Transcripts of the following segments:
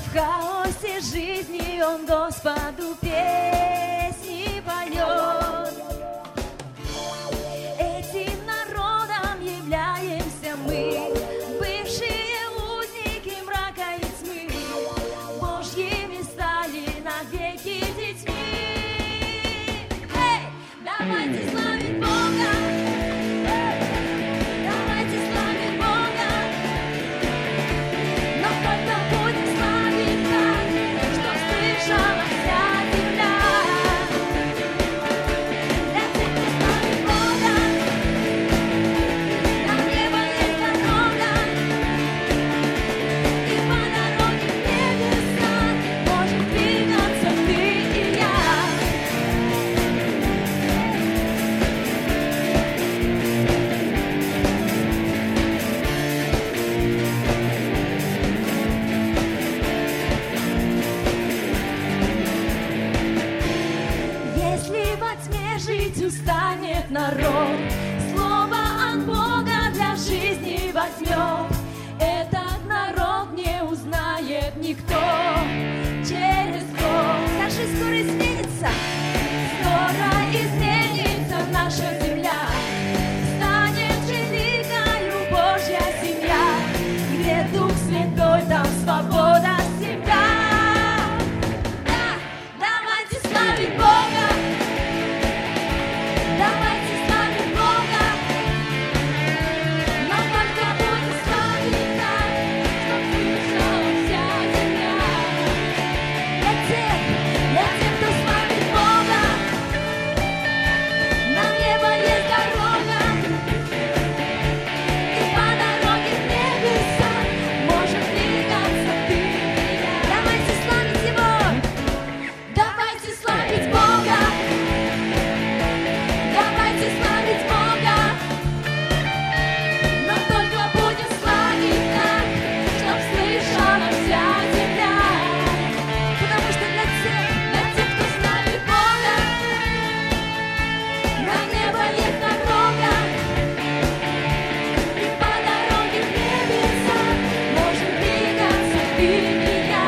В хаосе жизни он Господу песни поет. Этим народом являемся мы, бывшие узники мрака и тьмы, Божьими стали навеки детьми. Эй, давайте славить Бога! Давайте славить Бога! Но только будем славить так, чтоб слышала вся земля. Для тех, кто славит Бога, на небо есть дорога, и по дороге в небеса можем двигаться ты и я. Если во тьме жить устанет народ, слово от Бога для жизни возьмет, этот народ не узнает никто. Через год скажи, скоро изменится, скоро изменится наша земля, станет великою Божья семья, где Дух Святой, там свобода всегда. Да, давайте славить Бога, давайте славить Бога, но только будем славить так, чтоб слышала вся земля. Для тех, кто славит Бога, на небо есть дорога, и по дороге в небеса можем двигаться ты и я. Давайте славить Его, давайте славить Бога, давайте славить Бога, но только будем славить так, чтоб слышала вся земля. Потому что для тех, кто славит Бога, на небо есть дорога, и по дороге в небеса можем двигаться ты и я.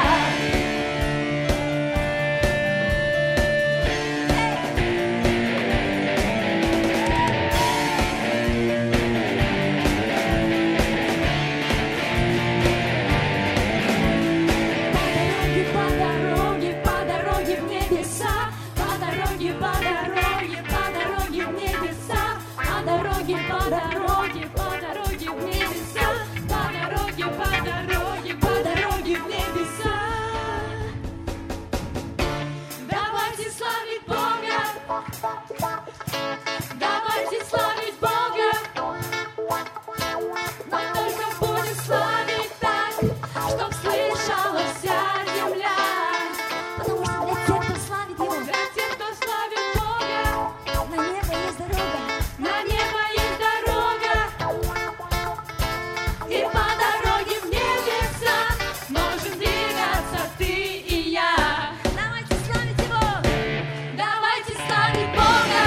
По дороге в небеса, по дороге в небеса, по дороге в небеса, по дороге в небеса. Давайте славить Бога, давайте славить Бога, но только будем славить так, чтоб слышала вся земля. Потому что для тех, кто славит Его, для тех, кто славит Бога, на небо есть дорога, на небо есть дорога, и по дороге в небеса можем двигаться ты и я. Давайте славить Его, давайте славить Бога,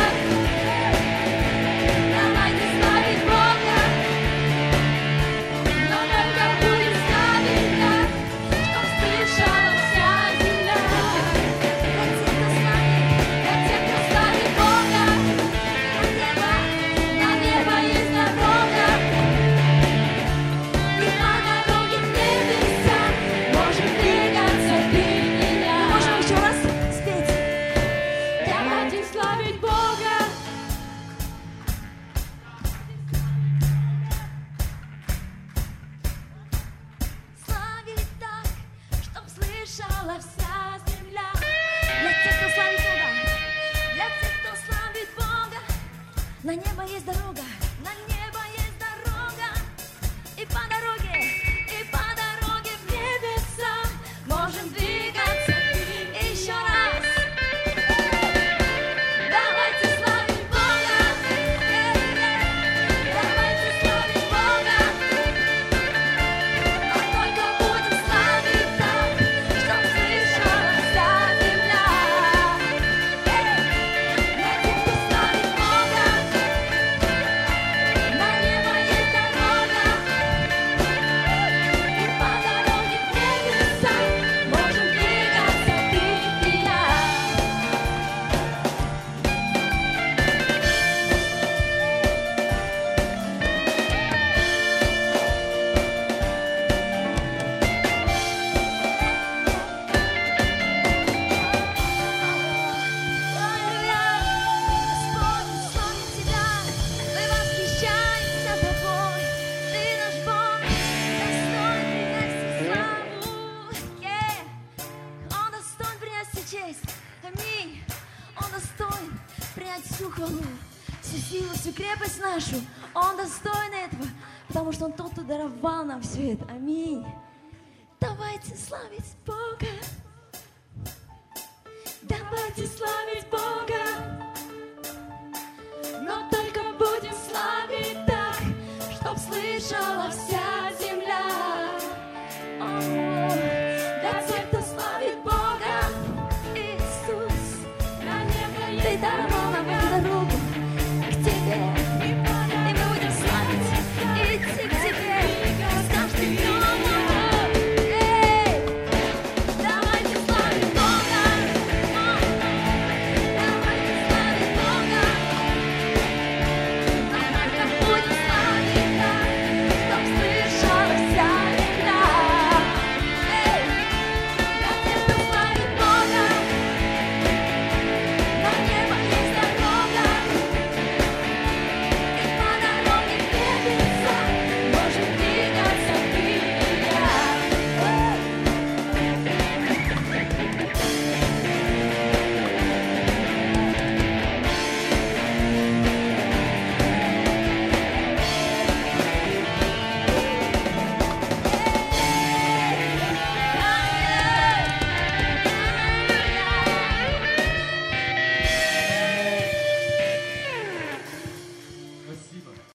давайте славить Бога, но только будем славить так, чтоб слышала вся земля. Для тех, кто славит Бога, на небо есть дорога, и по дороге в небеса можем двигаться ты и я. Можем еще раз спеть. Давайте славить Бога. Славить так, чтоб слышала вся земля. Для тех, кто славит Бога, для тех, кто славит Бога, на небо есть дорога, на небо есть дорога, и по дороге в небеса можем двигаться. Еще раз. Давайте славить Бога, давайте славить Бога, но только будем славить так, чтоб слышала вся земля. Для тех, кто славит Бога, хвалу, всю силу, всю крепость нашу. Он достоин этого, потому что Он тот, кто даровал нам все это. Аминь. Давайте славить Бога. Давайте славить Бога.